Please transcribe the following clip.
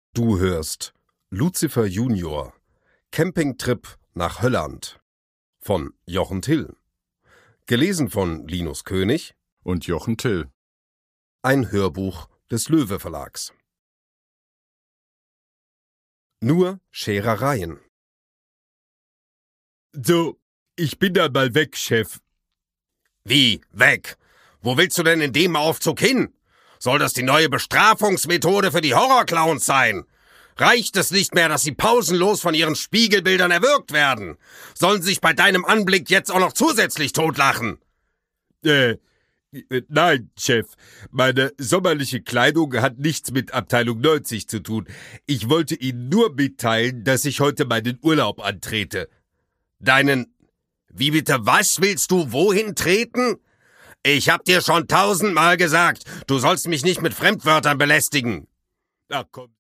Du hörst Lucifer Junior, Campingtrip nach Hölland von Jochen Till. Gelesen von Linus König und Jochen Till. Ein Hörbuch des Löwe Verlags. Nur Scherereien. So, ich bin dann mal weg, Chef. Wie, weg? Wo willst du denn in dem Aufzug hin? Soll das die neue Bestrafungsmethode für die Horrorclowns sein? Reicht es nicht mehr, dass sie pausenlos von ihren Spiegelbildern erwürgt werden? Sollen sie sich bei deinem Anblick jetzt auch noch zusätzlich totlachen? Nein, Chef. Meine sommerliche Kleidung hat nichts mit Abteilung 90 zu tun. Ich wollte Ihnen nur mitteilen, dass ich heute meinen Urlaub antrete. Wie bitte, was willst du wohin treten? Ich hab dir schon 1000-mal gesagt, du sollst mich nicht mit Fremdwörtern belästigen. Ach komm.